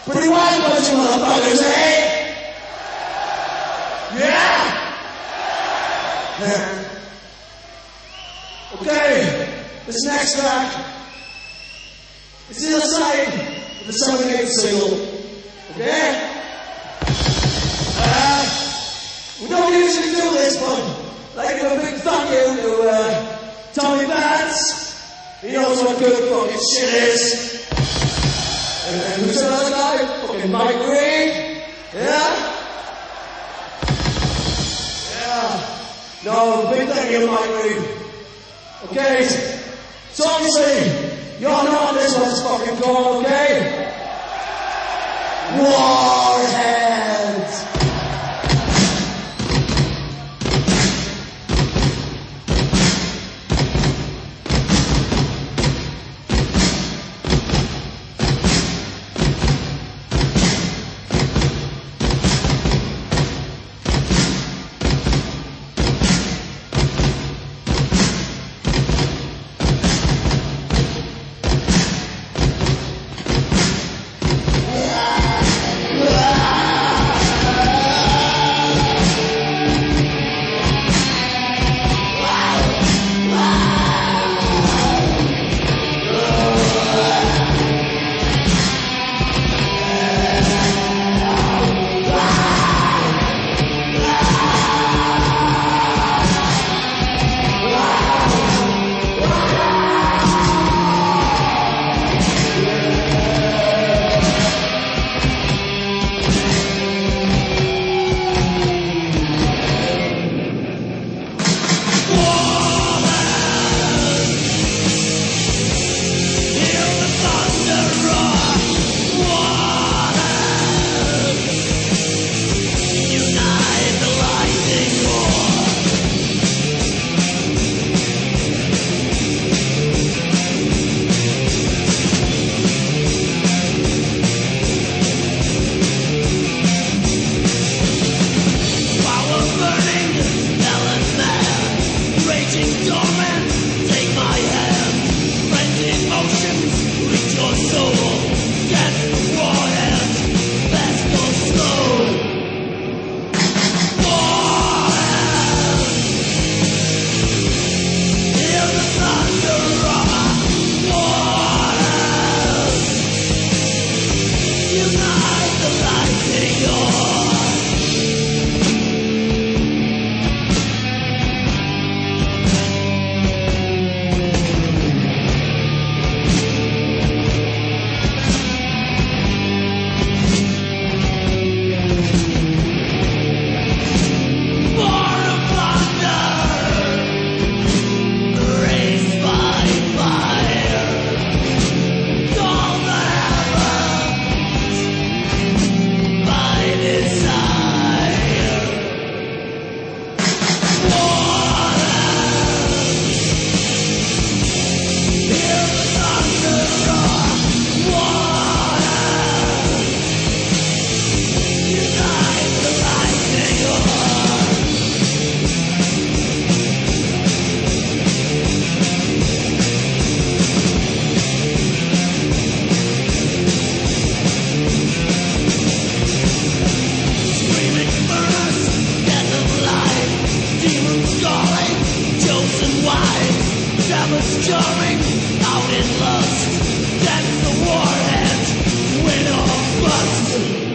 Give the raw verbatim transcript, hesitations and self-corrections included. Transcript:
Pretty wild bunch of motherfuckers, eh? Yeah? Yeah. Okay, this next track is the other side of the seventy-eight single. Okay? Uh, we don't usually do this, but I'd like to give a big thank you to uh, Tommy Vance. He knows what good fucking shit is. And, and who's another guy? Fucking Mike Reed. Yeah? Yeah. No, big thank you, Mike Reed. Okay? So obviously, y'all know what this one's fucking called, okay? Warheads. Jarring out in lust. That's the warhead, win or bust.